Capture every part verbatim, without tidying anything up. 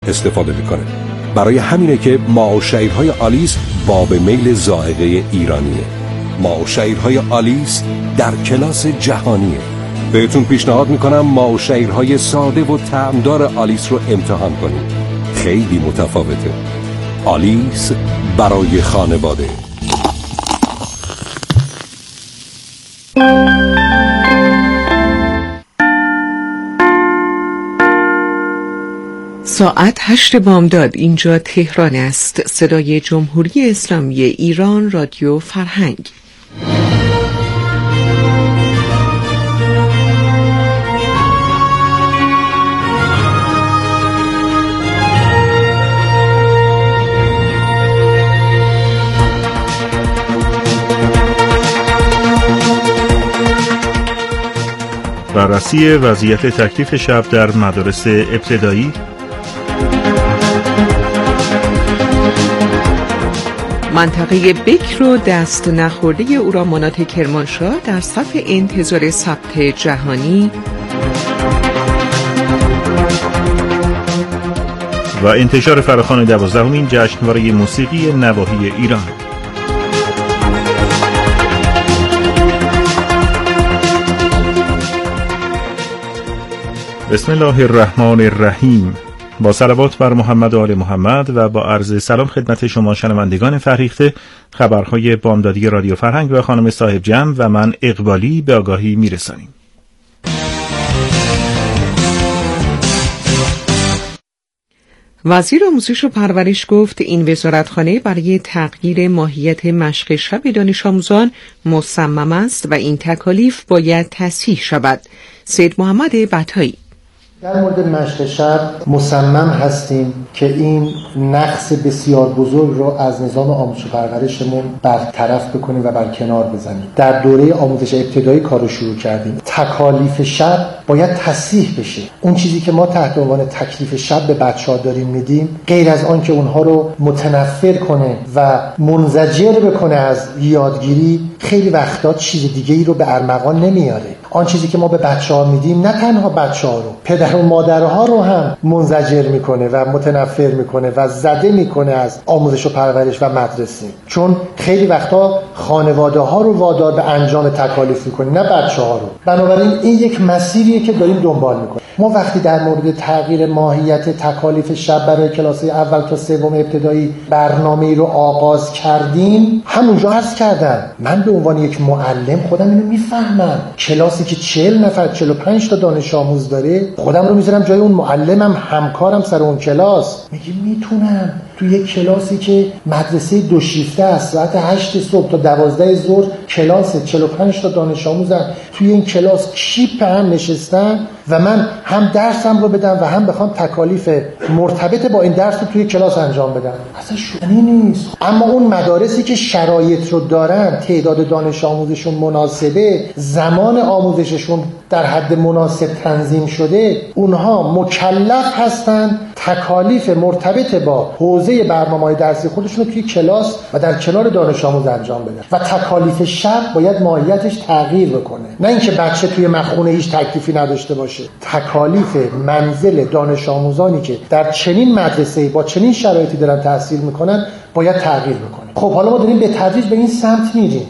استفاده میکنه. برای همینه که ماء و شعیرهای آلیس باب میل ذائقه ایرانیه. ماء و شعیرهای آلیس در کلاس جهانیه. بهتون پیشنهاد میکنم ماء و شعیرهای ساده و طعمدار آلیس رو امتحان کنید. خیلی متفاوته. آلیس برای خانواده. ساعت هشت بامداد، اینجا تهران است. صدای جمهوری اسلامی ایران، رادیو فرهنگ. بررسی وضعیت تکلیف شب در مدارس ابتدایی، منطقه بکر و دست نخورده او را مانات کرمانشاه در صف انتظار ثبت جهانی و انتشار فراخوان دوازدهمین جشنواره موسیقی نواحی ایران. بسم الله الرحمن الرحیم. با صلوات بر محمد و آل محمد و با عرض سلام خدمت شما شنوندگان فرهیخته، خبرهای بامدادی رادیو فرهنگ و خانم صاحب جمع و من اقبالی به آگاهی میرسانیم. وزیر آموزش و پرورش گفت این وزارتخانه برای تغییر ماهیت مشق شب دانش آموزان مصمم است و این تکالیف باید تصحیح شود. سید محمد بطایی: در مورد مشق شب مصمم هستیم که این نقص بسیار بزرگ رو از نظام آموزش و پرورشمون برطرف بکنیم و برکنار بزنیم. در دوره آموزش ابتدایی کارو شروع کردیم. تکالیف شب باید تصحیح بشه. اون چیزی که ما تحت عنوان تکلیف شب به بچه‌ها داریم میدیم، غیر از آن که اونها رو متنفر کنه و منزجر بکنه از یادگیری، خیلی وقتا چیز دیگه‌ای رو به ارمغان نمیاره. آن چیزی که ما به بچه‌ها میدیم نه تنها بچه‌ها رو، پدر و مادرها رو هم منزجر میکنه و متنفر میکنه و زده میکنه از آموزش و پرورش و مدرسه. چون خیلی وقتا خانواده ها رو وادار به انجام تکالیف میکنه، نه بچه‌ها رو. بنابراین این یک مسیریه که داریم دنبال میکنیم. ما وقتی در مورد تغییر ماهیت تکالیف شب برای کلاس‌های اول تا سوم ابتدایی برنامه‌ای رو آغاز کردیم، همونجا عرض کردم من به عنوان یک معلم خودم اینو میفهمم. کلاسی که چهل نفر چهل و پنج تا دانش آموز داره، خودم رو میذارم جای اون معلمم، همکارم سر اون کلاس. میگه میتونم تو یک کلاسی که مدرسه دو شیفته است، ساعت هشت صبح تا دوازده ظهر کلاس چهل و پنج تا دانش آموزن، توی این کلاس چیپ هم نشستن و من هم درسم رو بدم و هم بخوام تکالیف مرتبط با این درس رو توی کلاس انجام بدم. اصلا شدنی نیست. اما اون مدارسی که شرایط رو دارن، تعداد دانش آموزشون مناسبه، زمان آموزششون در حد مناسب تنظیم شده، اونها مکلف هستن تکالیف مرتبط با حوزه برنامه‌های درسی خودشون رو توی کلاس و در کنار دانش آموز انجام بدن. و تکالیف شب باید ماهیتش تغییر بکنه، نه اینکه بچه توی مخونه هیچ تکلیفی نداشته باشه. تکالیف منزل دانش آموزانی که در چنین مدرسه‌ای با چنین شرایطی دارن تحصیل میکنن باید تغییر بکنه. خب حالا ما داریم به تدریج به این سمت میریم.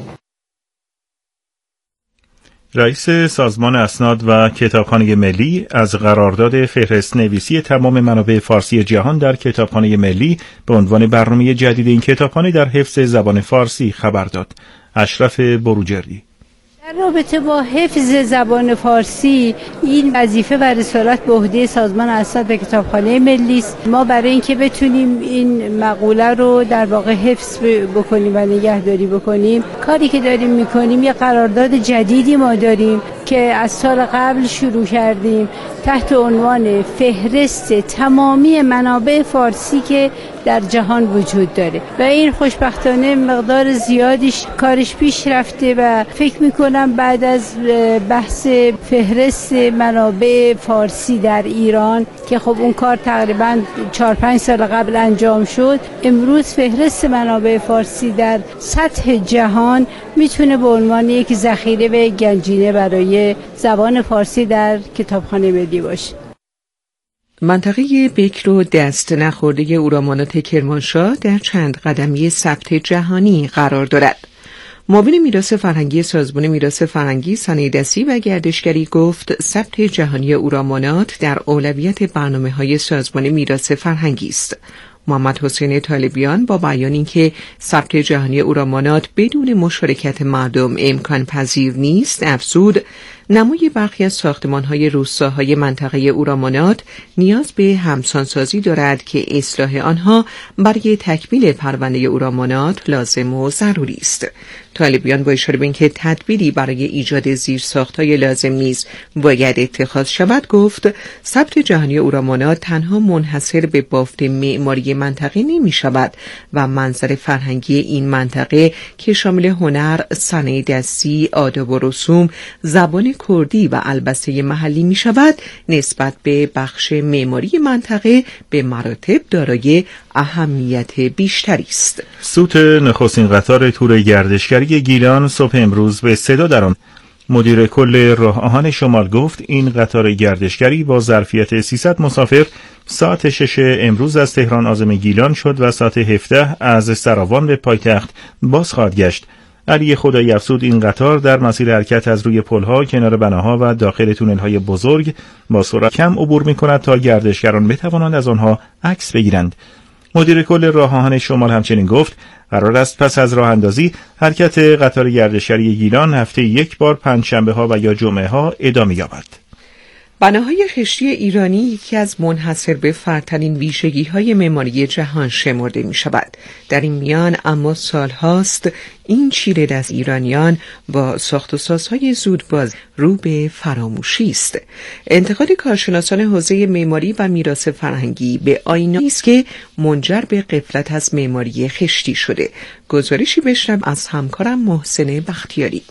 رئیس سازمان اسناد و کتابخانه ملی از قرارداد فهرست نویسی تمام منابع فارسی جهان در کتابخانه ملی به عنوان برنامه جدید این کتابخانه در حفظ زبان فارسی خبر داد. اشرف بروجردی: در رابطه با حفظ زبان فارسی، این وظیفه و رسالت به عهده سازمان اسناد و کتابخانه ملی است. ما برای اینکه بتونیم این مقوله رو در واقع حفظ بکنیم و نگهداری بکنیم، کاری که داریم میکنیم یه قرارداد جدیدی ما داریم که از سال قبل شروع کردیم تحت عنوان فهرست تمامی منابع فارسی که در جهان وجود داره و این خوشبختانه مقدار زیادیش کارش پیش رفته و فکر میکنم بعد از بحث فهرست منابع فارسی در ایران که خب اون کار تقریبا چهار پنج سال قبل انجام شد، امروز فهرست منابع فارسی در سطح جهان میتونه به عنوان یک ذخیره و گنجینه برای زبان فارسی در کتابخانه ملی باشه. منطقه بکر و دست نخورده اورامانات کرمانشاه در چند قدمی ثبت جهانی قرار دارد. معاون میراث فرهنگی سازمان میراث فرهنگی، صنایع‌دستی و گردشگری گفت ثبت جهانی اورامانات در اولویت برنامه‌های سازمان میراث فرهنگی است. محمد حسین طالبیان با بیان اینکه ثبت جهانی اورامانات بدون مشارکت مردم امکان پذیر نیست، افزود نمای برخی از ساختمان‌های روستاهای منطقه اورامانات نیاز به همسانسازی دارد که اصلاح آنها برای تکمیل پرونده اورامانات لازم و ضروری است. طالبیان با اشاره به اینکه تدبیری برای ایجاد زیرساخت‌های لازم نیز باید اتخاذ شود گفت ثبت جهانی اورامانات تنها منحصر به بافت معماری منطقه نمی شود و منظر فرهنگی این منطقه که شامل هنر، صنایع دستی، آداب و رسوم، زبان کردی و البسه محلی می شود نسبت به بخش معماری منطقه به مراتب دارای اهمیت بیشتری است. سوت نخستین قطار تور گردشگری گیلان صبح امروز به صدا درآمد. مدیر کل راه آهن شمال گفت این قطار گردشگری با ظرفیت سیصد مسافر ساعت شش امروز از تهران عازم گیلان شد و ساعت هفده از سراوان به پایتخت باز خواهد گشت. علی خدایی افزود این قطار در مسیر حرکت از روی پل‌ها، کنار بناها و داخل تونل‌های بزرگ با سرعت کم عبور می‌کند تا گردشگران بتوانند از آنها عکس بگیرند. مدیر کل راه آهن شمال همچنین گفت قرار است پس از راه اندازی حرکت قطار گردشگری گیلان هفته یک بار پنجشنبه‌ها و یا جمعه‌ها ادامه یابد. بناهای خشتی ایرانی یکی از منحصر به فردترین ویژگی‌های معماری جهان شمرده می‌شود. در این میان اما سال‌هاست این چیره دست ایرانیان با ساخت و سازهای زودباز رو به فراموشی است. انتقاد کارشناسان حوزه معماری و میراث فرهنگی به آینه‌ای است که منجر به غفلت از معماری خشتی شده. گزارشی بشنویم از همکارم محسن بختیاری.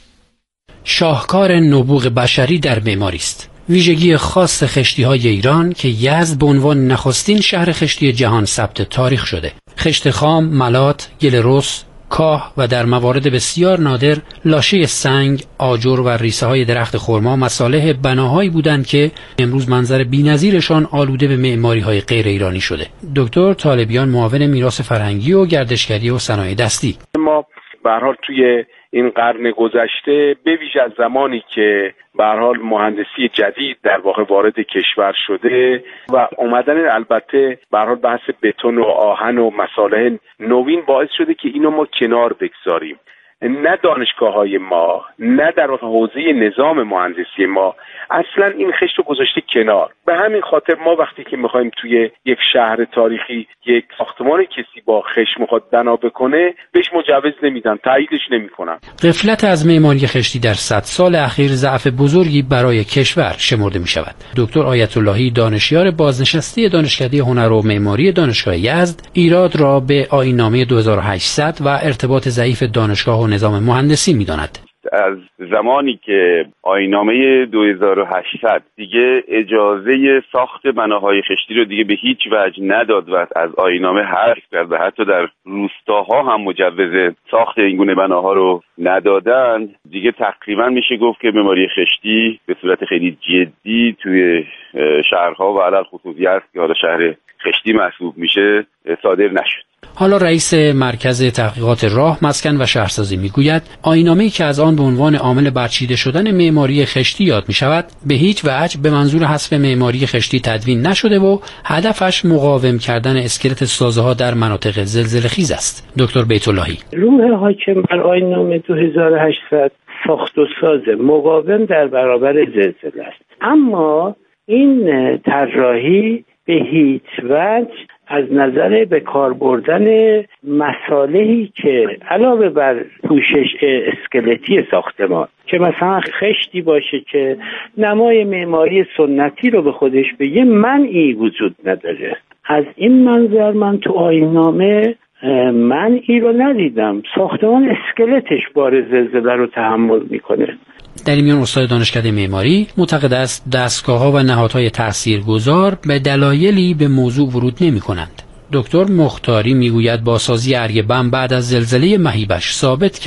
شاهکار نبوغ بشری در معماری است. ویژگی خاص خشتی‌های ایران که یزد به عنوان نخستین شهر خشتی جهان ثبت تاریخ شده. خشت خام، ملات، گل رس، کاه و در موارد بسیار نادر لاشه سنگ، آجر و ریسه های درخت خرما مصالح بناهایی بودند که امروز منظر بی‌نظیرشان آلوده به معماری های غیر ایرانی شده. دکتر طالبیان معاون میراث فرهنگی و گردشگری و صنایع دستی: ما به هر حال توی این قرن گذشته به ویژه از زمانی که به هر حال مهندسی جدید در واقع وارد کشور شده و اومدن البته به هر حال بحث بتون و آهن و مصالح نوین باعث شده که اینو ما کنار بگذاریم. نه دانشگاه‌های ما، نه در حوزه نظام مهندسی ما اصلا این خشت رو گذاشته کنار. به همین خاطر ما وقتی که میخوایم توی یک شهر تاریخی یک ساختمان کسی با خشت میخواد بنا بکنه بهش مجوز نمیدن، تاییدش نمیکنن. غفلت از معماری خشتی در صد سال اخیر ضعف بزرگی برای کشور شمرده میشود. دکتر آیت اللهی دانشیار بازنشسته دانشکده هنر و معماری دانشگاه یزد ایراد را به آیین‌نامه دو هزار و هشتصد و ارتباط ضعیف دانشگاه و نظام مهندسی میداند. از زمانی که آیین‌نامه دو هزار و هشتصد دیگه اجازه ساخت بناهای خشتی رو دیگه به هیچ وجه نداد و از آیین‌نامه حذف کرد و حتی در روستاها هم مجوز ساخت این گونه بناها رو ندادن، دیگه تقریبا میشه گفت که معماری خشتی به صورت خیلی جدی توی شهرها و علل خصوص یزد که حالا شهر خشتی محسوب میشه صادر نشد. حالا رئیس مرکز تحقیقات راه، مسکن و شهرسازی میگوید آیین‌نامه‌ای که از آن به عنوان عامل برچیده شدن معماری خشتی یاد میشود به هیچ وجه به منظور حذف معماری خشتی تدوین نشده و هدفش مقاوم کردن اسکلت سازه‌ها در مناطق زلزله‌خیز است. دکتر بیت اللهی: روح حاکم بر آیین‌نامه دو هزار و هشتصد ساخت و ساز مقاوم در برابر زلزله است، اما این طراحی به هیچ وجه از نظر به کار بردن مصالحی که علاوه بر پوشش اسکلتی ساختمان که مثلا خشتی باشه که نمای معماری سنتی رو به خودش بگه، منعی وجود نداره. از این منظر من تو آیین‌نامه منعی رو ندیدم. ساختمان اسکلتش بار زلزله رو تحمل میکنه. در این میان استاد دانشکده معماری معتقد است دستگاه‌ها و نهادهای تاثیرگذار به دلایلی به موضوع ورود نمی‌کنند. دکتر مختاری میگوید بازسازی ارگ بم بعد از زلزله مهیبش ثابت کرد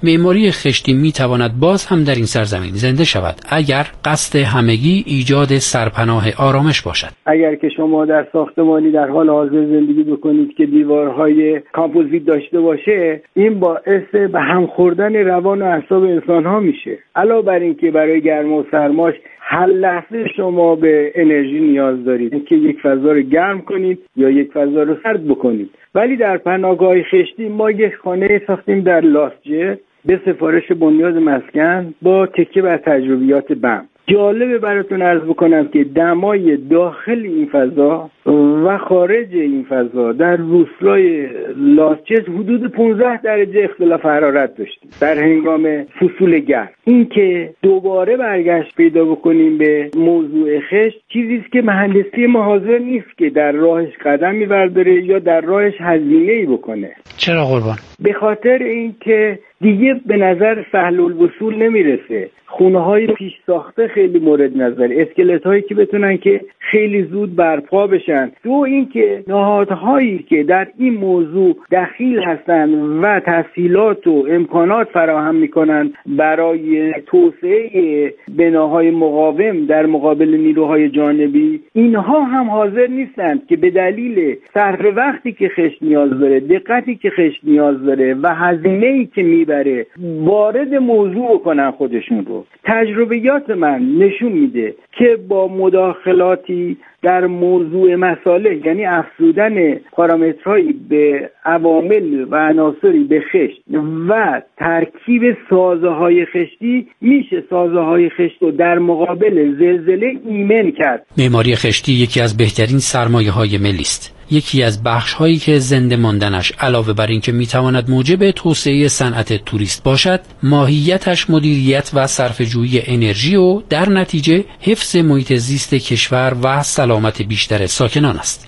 معماری خشتی میتواند باز هم در این سرزمین زنده شود اگر قصد همگی ایجاد سرپناه آرامش باشد. اگر که شما در ساختمانی در حال حاضر زندگی بکنید که دیوارهای کامپوزیت داشته باشه، این باعث به هم خوردن روان و اعصاب انسان‌ها میشه. علاوه بر این که برای گرما و سرماش هر لحظه شما به انرژی نیاز دارید که یک فضا رو گرم کنید یا یک فضا رو سرد بکنید. ولی در پناهگاه خشتی ما یک خانه ساختیم در لاسجه به سفارش بنیاد مسکن با تکیه بر تجربیات بم. جالبه براتون عرض بکنم که دمای داخل این فضا و خارج این فضا در روستای لاسچز حدود پانزده درجه اختلاف حرارت داشتیم در هنگام فصول گرم. این که دوباره برگشت پیدا بکنیم به موضوع خشت چیزی است که مهندسی ما حاضر نیست که در راهش قدمی برداره یا در راهش هزینه‌ای بکنه. چرا قربان؟ به خاطر اینکه دیگه به نظر سهل الوصول نمیرسه. خونه‌های پیش ساخته خیلی مورد نظر، اسکلت هایی که بتونن که خیلی زود برپا بشن. دو اینکه نهادهایی که در این موضوع دخیل هستن و تسهیلات و امکانات فراهم میکنن برای توسعه بناهای مقاوم در مقابل نیروهای جانبی، اینها هم حاضر نیستند که به دلیل صرف وقتی که خشت نیاز داره، دقتی که خشت نیاز داره و هزینه‌ای که میبره وارد موضوع کنن خودشون رو. تجربیات من نشون میده که با مداخلاتی در موضوع مساله، یعنی افزودن پارامترهایی به عوامل و عناصری به خشت و ترکیب سازه‌های خشتی، میشه سازه‌های خشت رو در مقابل زلزله ایمن کرد. معماری خشتی یکی از بهترین سرمایه‌های ملی است. یکی از بخش‌هایی که زنده ماندنش علاوه بر اینکه میتواند موجب توسعه صنعت توریست باشد، ماهیتش مدیریت و صرفه‌جویی انرژی و در نتیجه حفظ محیط زیست کشور و سلامت بیشتر ساکنان است.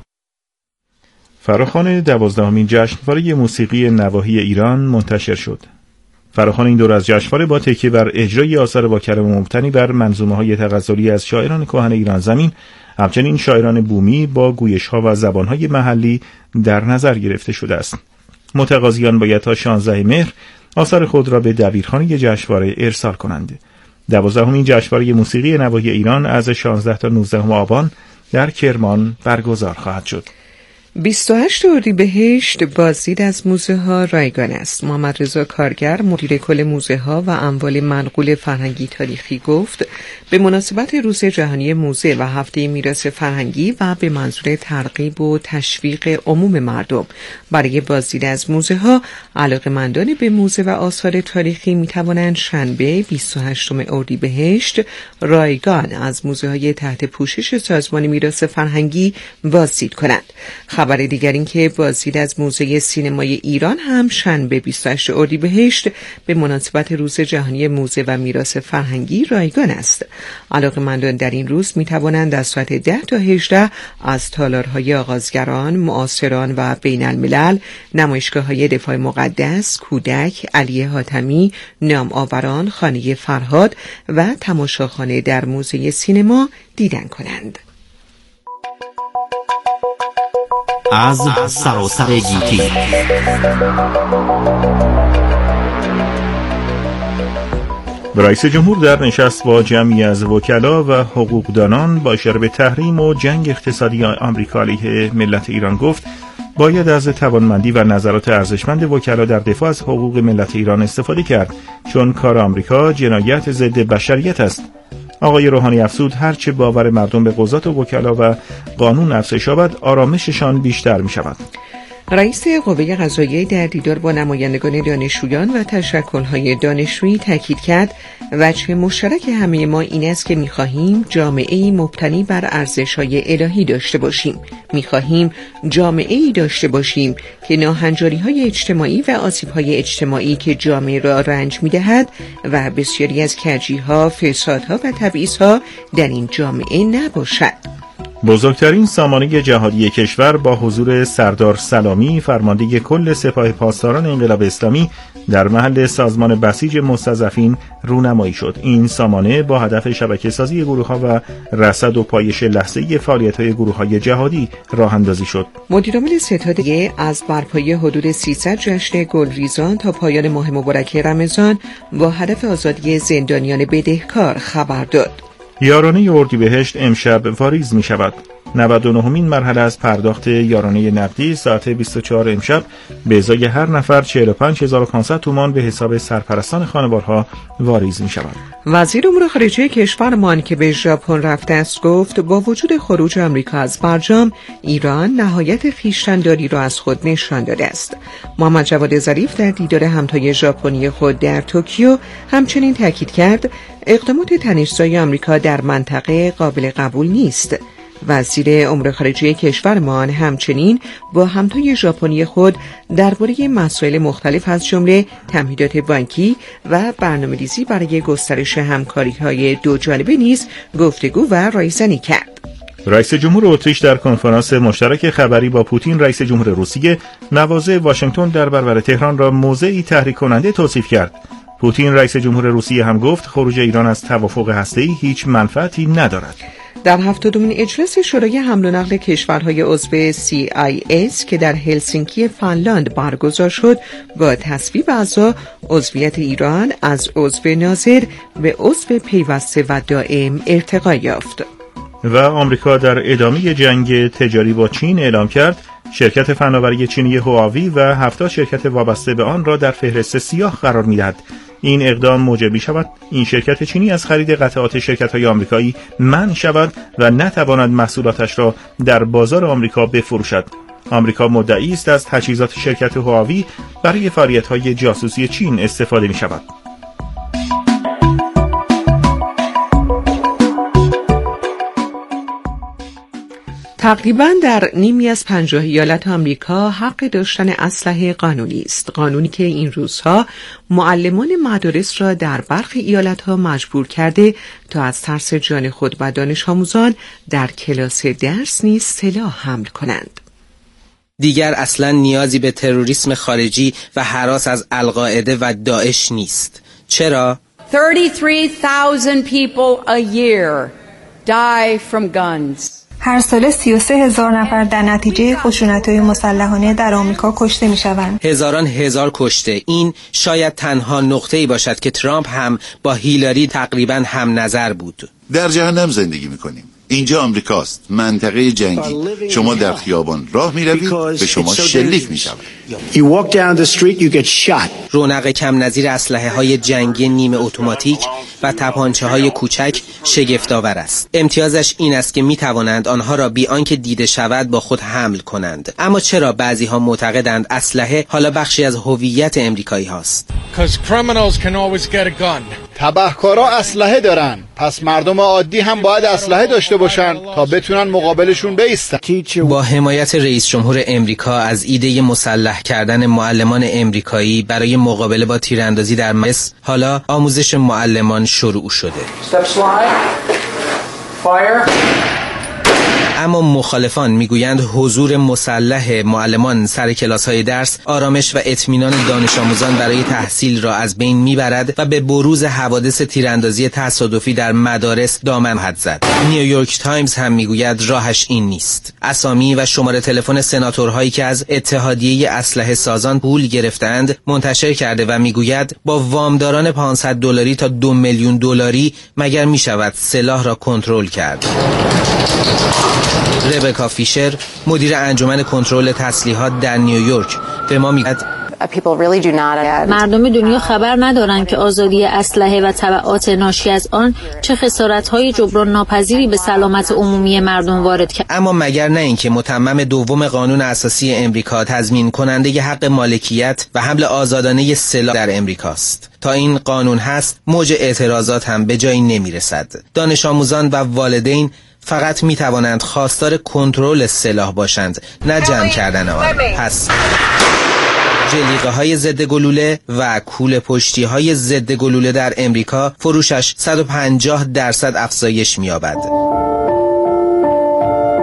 فراخوان دوازدهمین جشنواره موسیقی نواحی ایران منتشر شد. فراخوان این دور از جشنواره با تکیه بر اجرای آثار با کلام مبتنی بر منظومه‌های تغزلی از شاعران کهن ایران زمین، همچنین شاعران بومی با گویش‌ها و زبان‌های محلی در نظر گرفته شده است. متقاضیان باید تا شانزده مهر آثار خود را به دبیرخانه جشنواره ارسال کنند. دوازدهمین جشنواره موسیقی نواحی ایران از شانزده تا نوزده آبان در کرمان برگزار خواهد شد. بیست و هشت اردیبهشت بازدید از موزه ها رایگان است. محمد رضا کارگر مدیر کل موزه ها و اموال منقول فرهنگی تاریخی گفت به مناسبت روز جهانی موزه و هفته میراث فرهنگی و به منظور ترغیب و تشویق عموم مردم برای بازدید از موزه ها، علاقه‌مندان به موزه و آثار تاریخی می توانند شنبه بیست و هشتم اردیبهشت رایگان از موزه های تحت پوشش سازمان میراث فرهنگی بازدید کنند. خبر دیگر این که بازدید از موزه سینمای ایران هم شنبه بیست و هشتم اردیبهشت به مناسبت روز جهانی موزه و میراث فرهنگی رایگان است. علاقه‌مندان در این روز می توانند از ساعت ده تا هجده از تالارهای آغازگران، معاصران و بین الملل، نمایشگاه‌های دفاع مقدس، کودک، علی حاتمی، نام آوران، خانه فرهاد و تماشاخانه در موزه سینما دیدن کنند. از سراسر گیتی رئیس جمهور در نشست با جمعی از وکلا و حقوقدانان با اشاره به تحریم و جنگ اقتصادی آمریکا علیه ملت ایران گفت باید از توانمندی و نظرات ارزشمند وکلا در دفاع از حقوق ملت ایران استفاده کرد، چون کار آمریکا جنایت ضد بشریت است. آقای روحانی افزود هرچه باور مردم به قضات و وکلا و قانون افزایش یابد، آرامششان بیشتر می شود. رئیس قوه قضاییه در دیدار با نمایندگان دانشجویان و تشکل‌های دانشجویی تاکید کرد وجه مشترک همه ما این است که می‌خواهیم جامعه‌ای مبتنی بر ارزش‌های الهی داشته باشیم. می‌خواهیم جامعه‌ای داشته باشیم که ناهنجاری‌های اجتماعی و آسیب‌های اجتماعی که جامعه را رنج می‌دهد و بسیاری از کجی‌ها، فسادها و تبعیض‌ها در این جامعه نباشد. بزرگترین سامانه جهادی کشور با حضور سردار سلامی فرمانده کل سپاه پاسداران انقلاب اسلامی در محل سازمان بسیج مستضعفین رونمایی شد. این سامانه با هدف شبکه‌سازی گروه‌ها و رصد و پایش لحظه‌ای فعالیت‌های گروه‌های جهادی راه اندازی شد. مدیرعامل ستاد از برپایی حدود سیصد جشن گلریزان تا پایان ماه مبارک رمضان با هدف آزادی زندانیان بدهکار خبر داد. یارانه اردیبهشت امشب واریز می شود. نود و نهمین مرحله از پرداخت یارانه نقدی ساعت بیست و چهار امشب به ازای هر نفر چهل و پنج هزار و پانصد تومان به حساب سرپرستان خانوارها واریز می شود. وزیر امور خارجه کشورمان که به ژاپن رفته است گفت با وجود خروج آمریکا از برجام، ایران نهایت خویشتن‌داری را از خود نشان داده است. محمد جواد ظریف در دیدار همتای ژاپنی خود در توکیو همچنین تاکید کرد اقدامات تنش‌زای آمریکا در منطقه قابل قبول نیست. وزیر امور خارجه کشورمان همچنین با همتای ژاپنی خود درباره مسائل مختلف از جمله تمهیدات بانکی و برنامه‌ریزی برای گسترش همکاری‌های دو جانبه نیز گفتگو و رایزنی کرد. رئیس جمهور اتریش در کنفرانس مشترک خبری با پوتین رئیس جمهور روسیه مواضع واشنگتن در برابر تهران را موضعی تحریک کننده توصیف کرد. پوتین رئیس جمهور روسیه هم گفت خروج ایران از توافق هسته‌ای هیچ منفعتی ندارد. در هفتادمین اجلاس شورای حمل و نقل کشورهای عضو سی آی اس که در هلسینکی فنلاند برگزار شد با تصویب اعضا عضویت ایران از عضو ناظر به عضو پیوسته و دائم ارتقا یافت. و آمریکا در ادامه جنگ تجاری با چین اعلام کرد شرکت فناوری چینی هواوی و هفتاد شرکت وابسته به آن را در فهرست سیاه قرار می‌دهد. این اقدام موجب می‌شود این شرکت چینی از خرید قطعات شرکت‌های آمریکایی منع شود و نتواند محصولاتش را در بازار آمریکا بفروشد. آمریکا مدعی است از تجهیزات شرکت هواوی برای فعالیت‌های جاسوسی چین استفاده می‌شود. تقریباً در نیمی از پنجاه ایالت آمریکا حق داشتن اسلحه قانونی است. قانونی که این روزها معلمان مدارس را در برخی ایالت‌ها مجبور کرده تا از ترس جان خود و دانش آموزان در کلاس درس نیز سلاح حمل کنند. دیگر اصلاً نیازی به تروریسم خارجی و هراس از القاعده و داعش نیست. چرا؟ thirty-three thousand people a year die from guns. هر ساله سی و سه هزار نفر در نتیجه خشونت‌های مسلحانه در آمریکا کشته می‌شوند. هزاران هزار کشته. این شاید تنها نقطه‌ای باشد که ترامپ هم با هیلاری تقریباً هم نظر بود. در جهنم زندگی می‌کنیم. اینجا آمریکاست، منطقه جنگی. شما در خیابان راه می‌روید، به شما شلیک می‌شود. رونق کم نظیر اسلحه‌های جنگی نیمه اتوماتیک و تپانچه‌های کوچک شگفت‌آور است. امتیازش این است که می‌توانند آنها را بی آنکه دیده شود با خود حمل کنند. اما چرا بعضی‌ها معتقدند اسلحه حالا بخشی از هویت امریکایی هاست؟ تبهکارا اسلحه دارن، پس مردم عادی هم باید اسلحه داشته باشن تا بتونن مقابلشون بایستن. با حمایت رئیس جمهور امریکا از ایده مسلح کردن معلمان امریکایی برای مقابله با تیراندازی در مدارس، حالا آموزش معلمان شروع شده. اما مخالفان میگویند حضور مسلح معلمان سر کلاس‌های درس آرامش و اطمینان دانش آموزان برای تحصیل را از بین میبرد و به بروز حوادث تیراندازی تصادفی در مدارس دامن خواهد زد. نیویورک تایمز هم میگوید راهش این نیست. اسامی و شماره تلفن سناتورهایی که از اتحادیه اسلحه سازان پول گرفتند منتشر کرده و میگوید با وامداران پانصد دلاری تا دو میلیون دلاری مگر میشود سلاح را کنترل کرد. ربکا فیشر مدیر انجمن کنترل تسلیحات در نیویورک به ما میگه مردم دنیا خبر ندارند که آزادی اسلحه و تبعات ناشی از آن چه خسارت‌های جبران ناپذیری به سلامت عمومی مردم وارد کرد. اما مگر نه اینکه متمم دوم قانون اساسی امریکا تضمین کننده حق مالکیت و حمل آزادانه سلاح در امریکاست. تا این قانون هست موج اعتراضات هم به جایی نمیرسد. دانش آموزان و والدین فقط می توانند خواستار کنترل سلاح باشند، نه جمع کردن آن. پس جلیقه های ضد گلوله و کوله پشتی های ضد گلوله در امریکا فروشش صد و پنجاه درصد افزایش می یابد.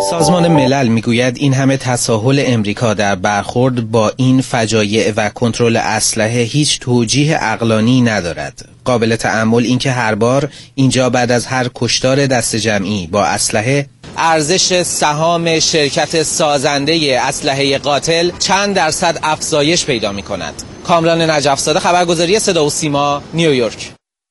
سازمان ملل میگوید این همه تساهل امریکا در برخورد با این فجایع و کنترل اسلحه هیچ توجیه عقلانی ندارد. قابل تأمل این که هر بار اینجا بعد از هر کشتار دست جمعی با اسلحه ارزش سهام شرکت سازنده اسلحه قاتل چند درصد افزایش پیدا می کند. کامران نجف‌زاده، خبرگزاری صدا و سیما، نیویورک.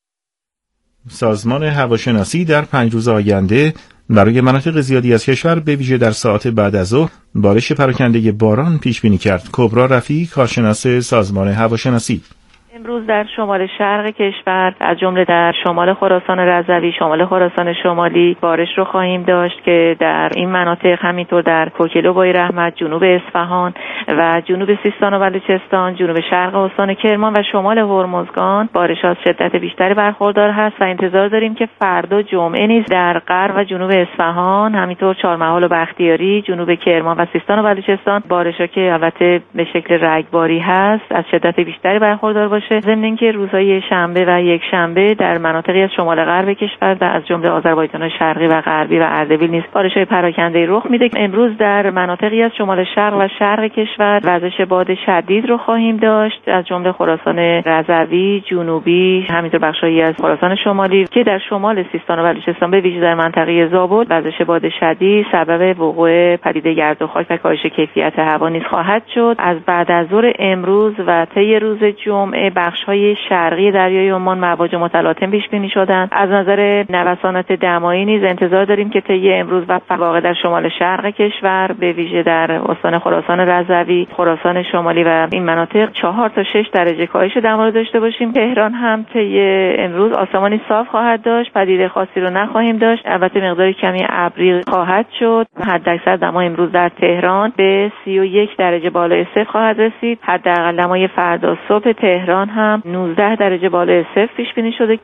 سازمان هواشناسی در پنج روز آینده برای مناطق زیادی از کشور به ویژه در ساعات بعد از ظهر بارش پراکنده باران پیش بینی کرد. کبرا رفیعی، کارشناس سازمان هواشناسی: امروز در شمال شرق کشور از جمله در شمال خراسان رضوی، شمال خراسان شمالی بارش رو خواهیم داشت که در این مناطق همینطور در کوکیل و بای رحمت، جنوب اصفهان و جنوب سیستان و بلوچستان، جنوب شرق استان کرمان و شمال هرمزگان بارش از شدت بیشتری برخوردار هست و انتظار داریم که فردا جمعه نیز در غرب و جنوب اصفهان، همینطور چهارمحال و بختیاری، جنوب کرمان و سیستان و بلوچستان بارشا که البته به شکل رگباری هست از شدت بیشتری برخوردار باشه. ضمن اینکه روزهای شنبه و یک شنبه در مناطقی از شمال غرب کشور از جمله آذربایجان شرقی و غربی و اردبیل نیز بارش‌های پراکنده رخ میده. امروز در مناطقی از شمال شرق و شرق کشور وزش باد شدید رو خواهیم داشت از جمله خراسان رضوی، جنوبی، همینطور بخشایی از خراسان شمالی که در شمال سیستان و بلوچستان به ویژه در منطقه زابل وزش باد شدید سبب وقوع پدیده گرد و خاک و کاهش کیفیت هوا نیز خواهد شد. از بعد از ظهر امروز و طی روز جمعه بخش‌های شرقی دریای عمان مواج متلاطم پیش بینی شدند. از نظر نوسانات دمایی نیز انتظار داریم که طی امروز و واقع در شمال شرق کشور به ویژه در استان خراسان رضوی، خراسان شمالی و این مناطق چهار تا شش درجه کاهش دما داشته باشیم. تهران هم طی امروز آسمانی صاف خواهد داشت، پدیده خاصی رو نخواهیم داشت. البته مقدار کمی ابری خواهد شد. حداکثر دما امروز در تهران به سی و یک درجه بالای صفر خواهد رسید. حداقل دمای فردا صبح تهران هم نوزده درجه بالای صفر پیش بینی شده.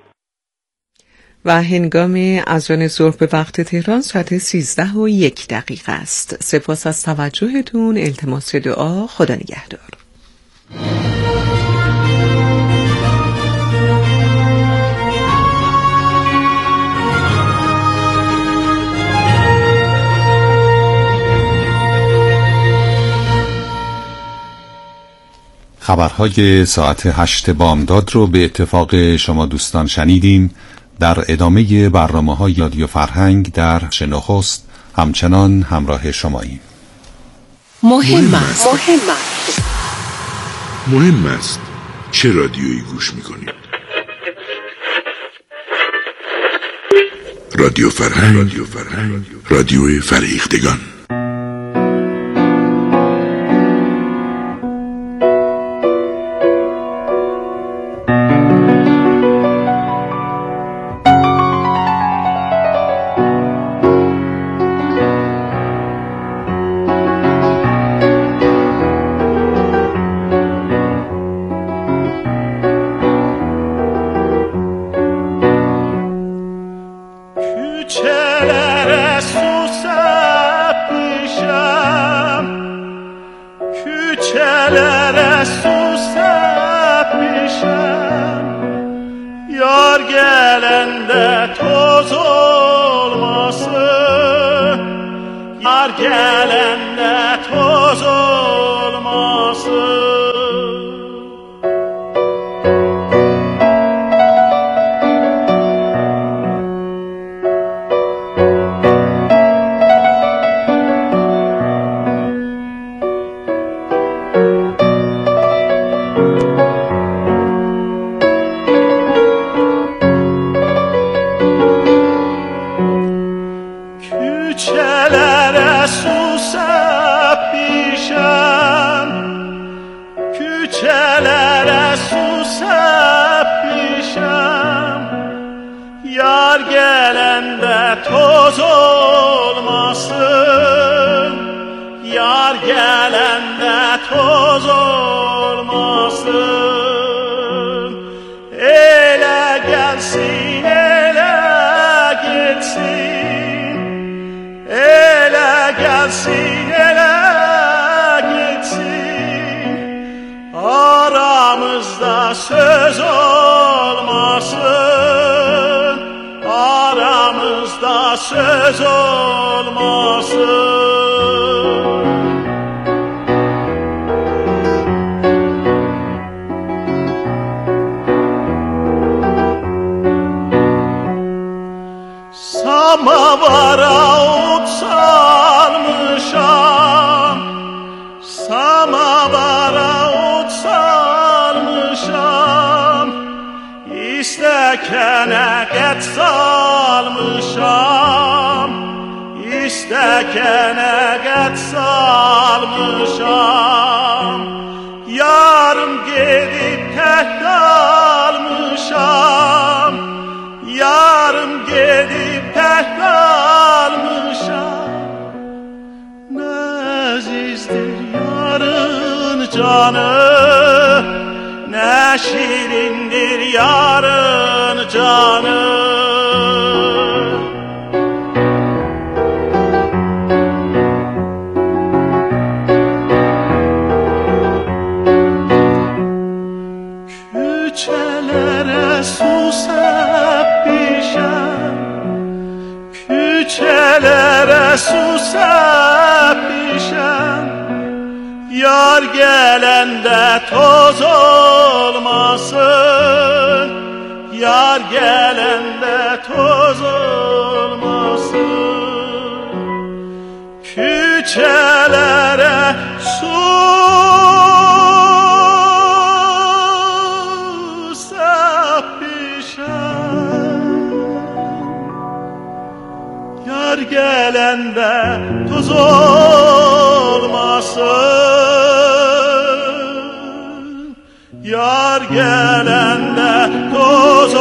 و هنگام اذان ظهر به وقت تهران ساعت سیزده و یک دقیقه است. سپاس از توجهتون. التماس دعا. خدا نگهدار. خبرهای ساعت هشت بامداد رو به اتفاق شما دوستان شنیدیم. در ادامه برنامه‌های رادیو فرهنگ در نخست همچنان همراه شماییم. مهم است مهم است مهم است چه رادیویی گوش می‌کنید؟ رادیو فرهنگ، رادیو فرهنگ، رادیوی فرهیختگان. چه ظلم Samavara utsalmışam Samavara utsalmışam İstekene get salmışam İstekene get salmışam Yarım gedip tek kalmışam Yarım gedip tek kalmışam Nezizdir yarın canı Ne şirindir yarın canı Küçelere su sepmişem Küçelere su sepmişem Yar gelende toz olmasın Yar gelende toz olmasın Küçelere su Yar gelende toz olmasın Yar gelende toz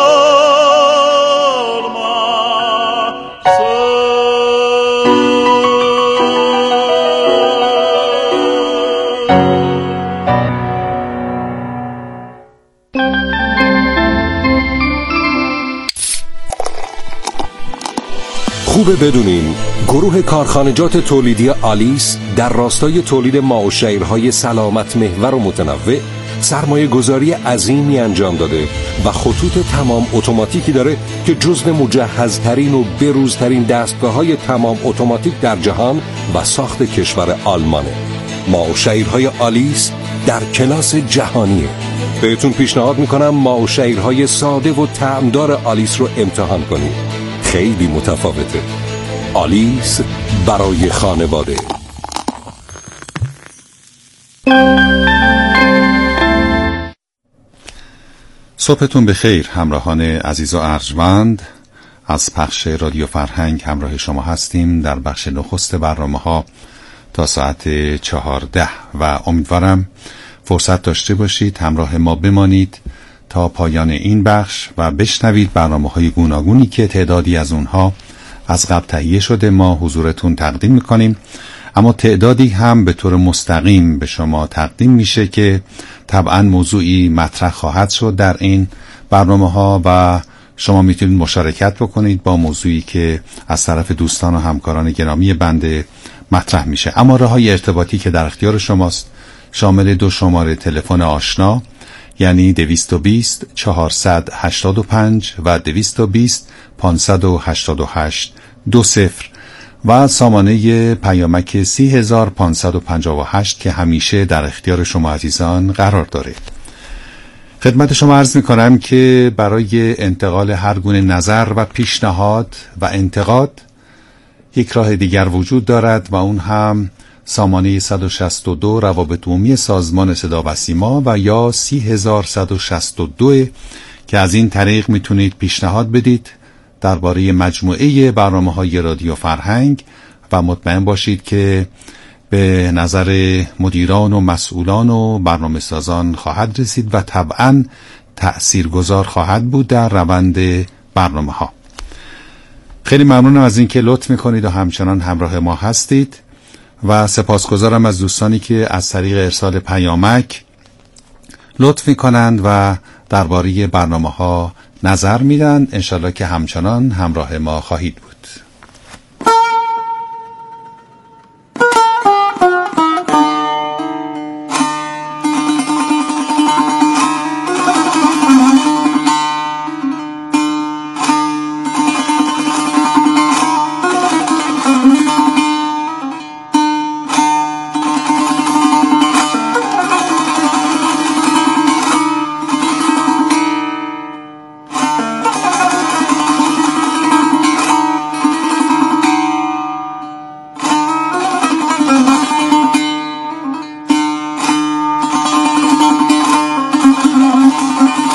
خوبه بدونین گروه کارخانجات تولیدی آلیس در راستای تولید ماء و شیرهای سلامت محور و متنوع سرمایه گذاری عظیمی انجام داده و خطوط تمام اتوماتیکی داره که جزو مجهزترین و بروزترین دستگاه‌های تمام اتوماتیک در جهان و ساخت کشور آلمانه. ماء و شیرهای آلیس در کلاس جهانیه. بهتون پیشنهاد میکنم ماء و شیرهای ساده و طعمدار آلیس رو امتحان کنید. خیلی متفاوته. آلیس برای خانواده. صبحتون بخیر همراهان عزیز و ارجمند. از پخش رادیو فرهنگ همراه شما هستیم در بخش نخست برنامه‌ها تا ساعت چهارده و امیدوارم فرصت داشته باشید همراه ما بمانید تا پایان این بخش و بشنوید برنامه‌های گوناگونی که تعدادی از اونها از قبل تهیه شده ما حضورتون تقدیم می‌کنیم، اما تعدادی هم به طور مستقیم به شما تقدیم میشه که طبعاً موضوعی مطرح خواهد شد در این برنامه‌ها و شما میتونید مشارکت بکنید با موضوعی که از طرف دوستان و همکاران گرامی بنده مطرح میشه. اما راه‌های ارتباطی که در اختیار شماست شامل دو شماره تلفن آشنا، یعنی دویست و بیست چهارصد و هشتاد و پنج و دویست و بیست پانصد و هشتاد و هشت دو صفر و سامانه پیامک سی هزار پانصد و پنجاه و هشت که همیشه در اختیار شما عزیزان قرار داره. خدمت شما عرض می کنم که برای انتقال هر گونه نظر و پیشنهاد و انتقاد یک راه دیگر وجود دارد و اون هم سامانه صد و شصت و دو روابط عمومی سازمان صدا و سیما و یا سی هزار صد و شصت و دو که از این طریق میتونید پیشنهاد بدید درباره مجموعه برنامه‌های رادیو فرهنگ و مطمئن باشید که به نظر مدیران و مسئولان و برنامه سازان خواهد رسید و طبعاً تأثیرگذار خواهد بود در روند برنامه‌ها. خیلی ممنونم از اینکه لطف میکنید و همچنان همراه ما هستید و سپاسگزارم از دوستانی که از طریق ارسال پیامک لطف میکنند و درباره برنامه‌ها نظر میدن. انشالله که همچنان همراه ما خواهید بود.